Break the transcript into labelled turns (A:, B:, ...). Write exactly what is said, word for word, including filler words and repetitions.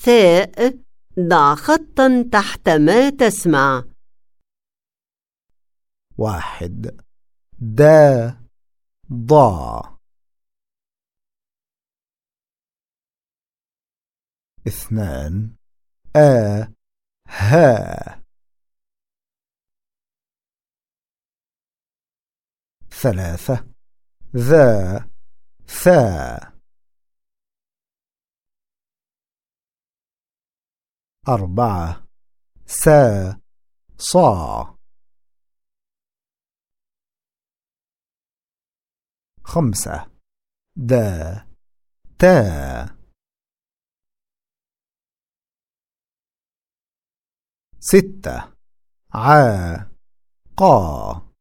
A: ثاء ضع خطا تحت ما تسمع.
B: واحد دا ضا. اثنان آ ها. ثلاثة ذا ثا. أربعة سا صا. خمسة دا تا. ستة عا قا.